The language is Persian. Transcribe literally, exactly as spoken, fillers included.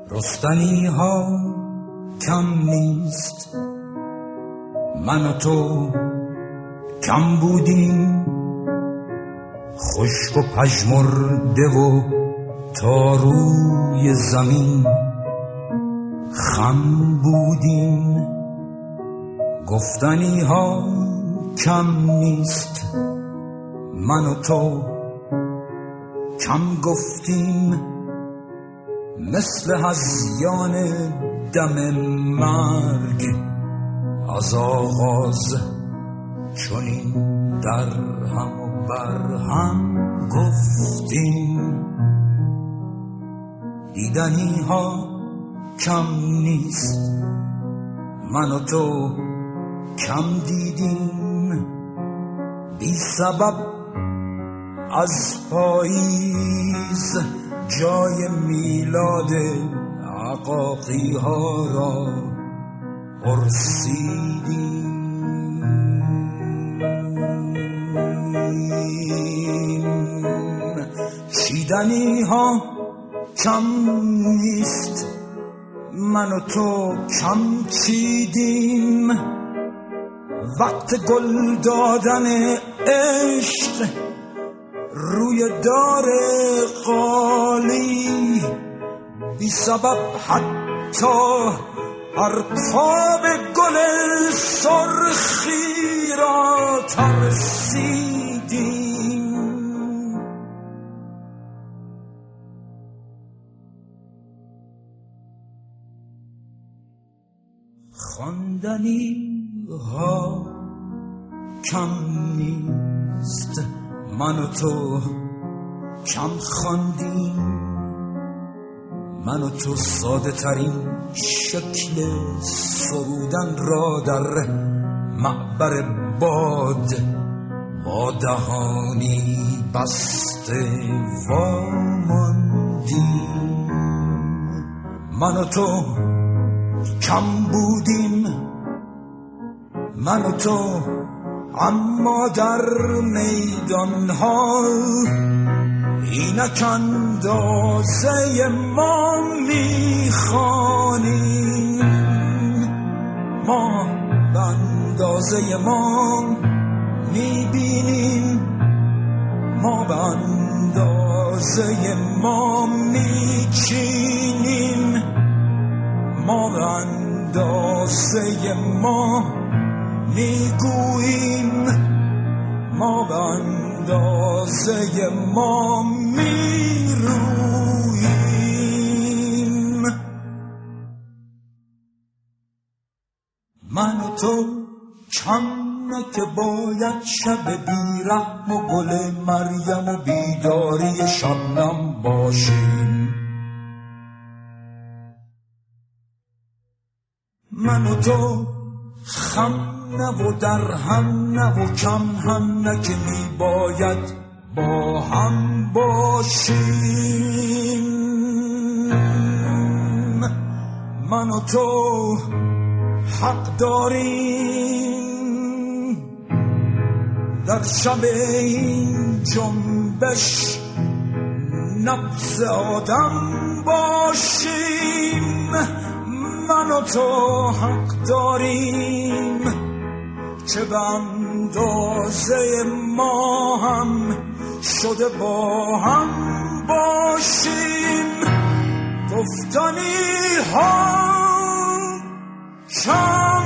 رستنی ها کم نیست، من و تو کم بودیم، خشک و پژمرده و تا روی زمین خم بودیم. گفتنی ها کم نیست، من و تو کم گفتیم، مثل هذیان دم مرگ از آغاز چنین در هم و بر هم گفتیم. دیدنی ها کم نیست، من و تو کم دیدیم، بی سبب از پاییز جای میلاد عقاقی ها را پرسیدیم. چیدنی ها کم نیست، من و تو کم چیدیم، وقت گل دادن عشق روی دار قالی، بی سبب حتی پرتاب گل سرخی را ترسیدیم. خواندنی ها کم نیست، من و تو کم خواندیم، من و تو ساده ترین شکل سرودن را در معبر باد با دهانی بسته واماندیم. من و تو کم بودیم، من و تو اما در میدان ها اینک اندازه ما میخوانیم، ما به اندازه ما میبینیم، ما به اندازه ما میچینیم، ما به اندازه ما میگوییم، ما به اندازه ما میروییم. من و تو کم نه که باید شب بیرحم و گل مریم و بیداری شبنم باشیم. من و تو خم نه و در هم نه و کم هم نه که می باید با هم باشیم. من و تو حق داریم در شب این جنبش نبض آدم باشیم. من و تو حق داریم که به اندازه ما هم شده با هم باشیم. گفتنی ها